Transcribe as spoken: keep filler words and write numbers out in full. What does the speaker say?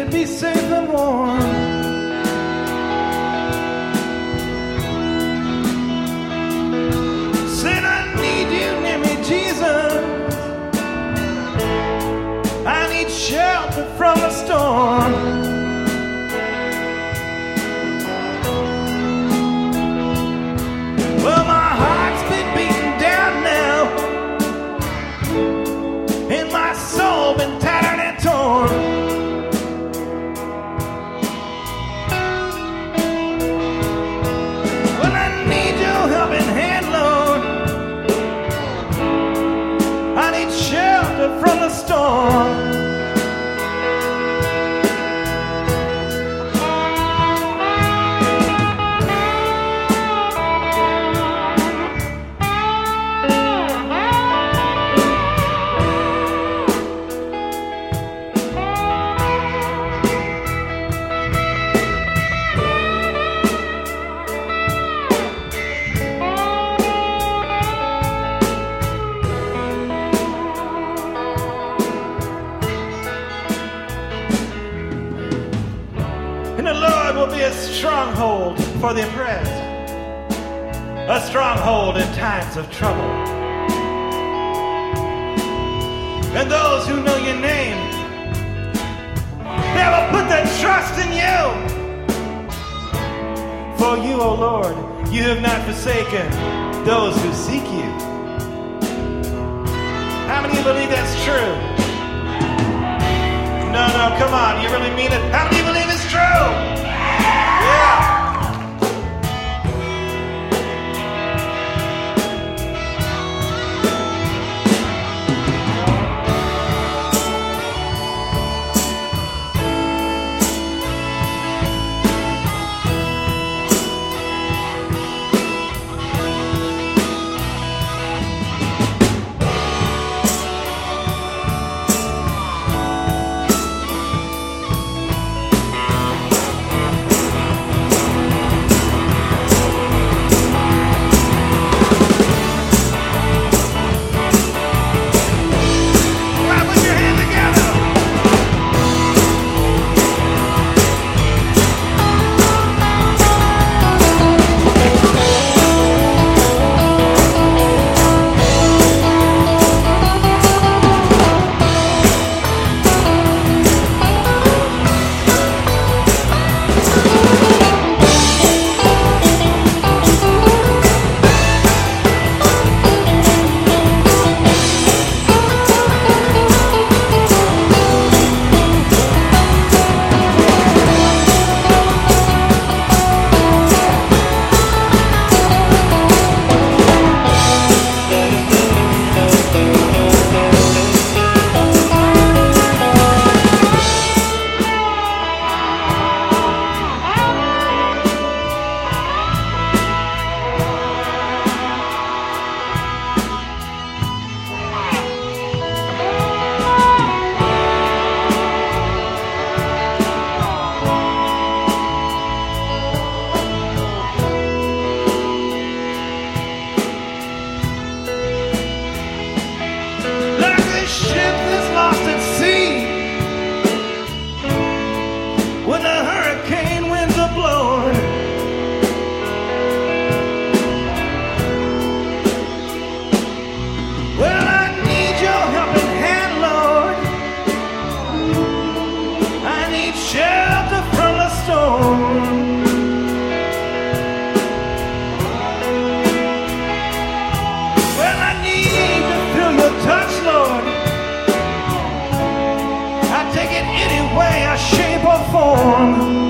be safe and warm. Said I need you near me, Jesus. I need shelter from the storm. Well, my heart's been beaten down now, and my soul been tattered and torn. Well, I need your helping hand, Lord. I need shelter from the storm. And the Lord will be a stronghold for the oppressed, a stronghold in times of trouble. And those who know your name, they will put their trust in you. For you, O Lord, you have not forsaken those who seek you. How many of you believe that's true? No, no, come on, you really mean it? How many believe it's true? Yeah. Shape or form.